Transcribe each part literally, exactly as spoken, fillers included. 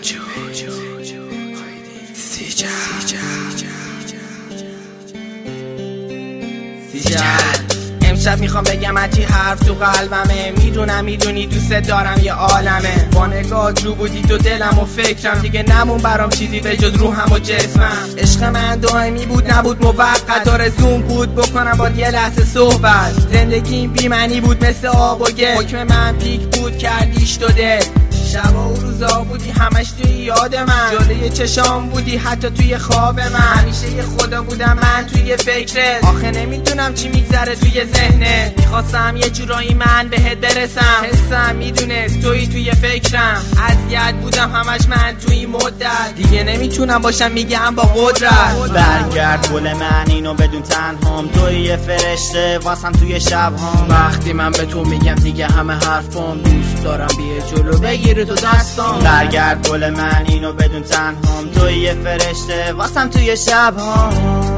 امشب میخوام بگم هرچی حرف تو قلبمه، میدونم میدونی دوست دارم یه عالمه. با نگاه رو بودی تو دلم و فکرم، دیگه نمون برام چیزی به جز روحم و جسمم. عشق من دائمی بود نبود موقت، آرزوم بود بکنم با یه لحظه صحبت. زندگیم بی معنی بود مثل آب و گل، حکم من پیک بود کردیش تو دل. شبا و روزا بودی همش توی یاد من، جلوی چشام بودی حتی توی خواب من. همیشه یه خدا بودم من توی فکرت، آخه نمیدونم چی میگذره توی ذهنت. میخواستم یه جورایی من بهت برسم، حسم میدونست توی توی فکرم. اذیت بودم همش من توی مدت، دیگه نمیتونم باشم میگم با قدرت. برگرد گل من اینو بدون تنهام، توی یه فرشته واسم توی شبهام. وقتی من به تو میگم دیگه همه حرفام، دوست دارم بیه جلو بگیره تو دستام. برگرد گل من اینو بدون تنهام، توی یه فرشته واسم توی شبهام.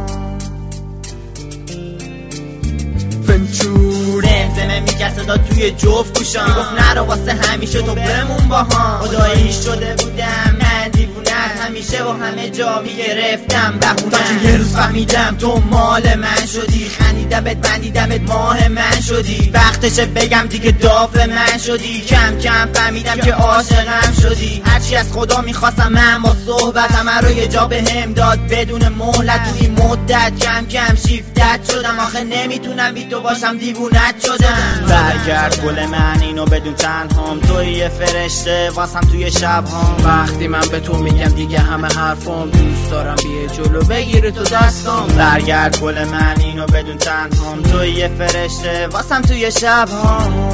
فنچور زمزمه میکرد صدا توی جفت گوشام، میگفت نرو واسه همیشه تو بمون با هم. خدایی شده بودم من دیوونت، همیشه و همه جا میگرفتم بهونه. تا که یه روز فهمیدم تو مال من شدی، خندیدمت بندیدمت ماه من شدی. وقتشه بگم دیگه داف من شدی، کم کم فهمیدم که عاشقم شدی. هرچی از خدا میخواستم من با صحبت، همه رو یه جا بهم داد بدون مهلت. توی مدت کم کم شیفتت شدم، آخه نمیتونم بی تو باشم دیوونت شدم. برگرد گل من اینو بدون تنهام، توی یه فرشته واسم توی شبهام. وقتی من به تو میگم دیگه همه حرفام، دوست دارم بیه جلو بگیره تو دستام. برگرد گل من اینو بدون تنهام، توی یه فرشته واسم توی شبهام.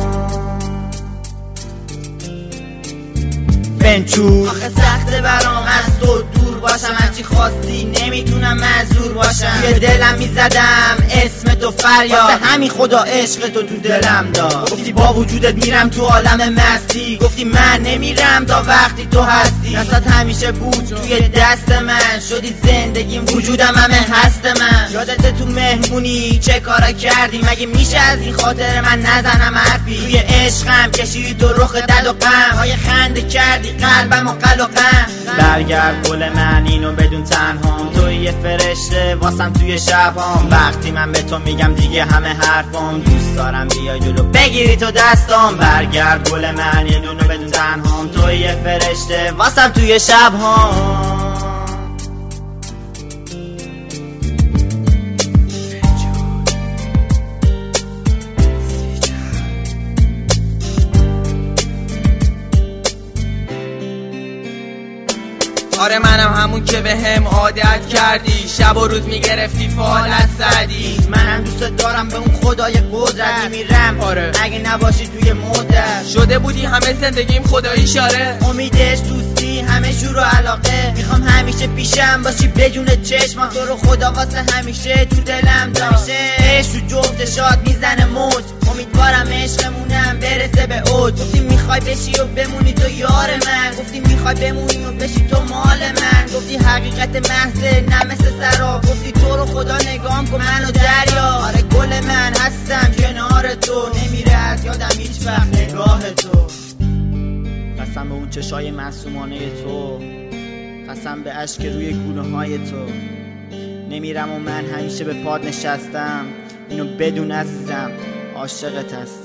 بنچور آخه سخته برام از تو دور باشم، هرچی خواستی نمیتونم معذور باشم. یه دلم میزدم اسم تو فریاد، واسه همین خدا عشق تو تو دلم داد. گفتی با وجودت میرم تو عالم مستی، گفتی من نمیرم تا وقتی تو هستی. دستت همیشه بود توی دست من، شدی زندگیم وجودم همه هست من. یادت تو مهمونی چه کارا کردی، مگه میشه از این خاطر من نزنم حرفی. توی عشقم کشیدی تو رخ دل و غم، های خنده کردی قلبم و قلقم. برگرد گل من اینو بدون تنهام، توی یه فرشته واسم توی شبهام. وقتی من به تو میگم دیگه همه حرفام، دوست دارم بیای جلو بگیری تو دستام. برگرد گل من یه دونه بدون تنهام، توی یه فرشته واسم توی شبهام. آره منم همون که به هم عادت کردی، شب و روز میگرفتی فالت زدی. منم دوست دارم به اون خدای قدرت میرم، آره اگه نباشی توی مدت. شده بودی همه زندگیم خدایی شاره، امیدش دوستی همه شور و علاقه. میخوام همیشه پیشم باشی بدون چشم، تو رو خدا واسه همیشه تو دلم داشته. عشق تو جفت شاد میزنه موج، امیدوارم عشقمونم برسه به اوج. گفتی میخوای بشی و بمونی تو یار من، گفتی میخوای بمونی و بشی تو مال من. گفتی حقیقت محضه نه مثل سراب، گفتی تو رو خدا نگام کن منو دریا. آره گل من هستم کنار تو، نمیره از یادم هیچ وقت نگاه تو. قسم به اون چشای معصومانه تو، قسم به اشک روی گونه های تو. نمیرم و من همیشه به پاد نشستم، اینو بدون عزیزم عاشقت هستم.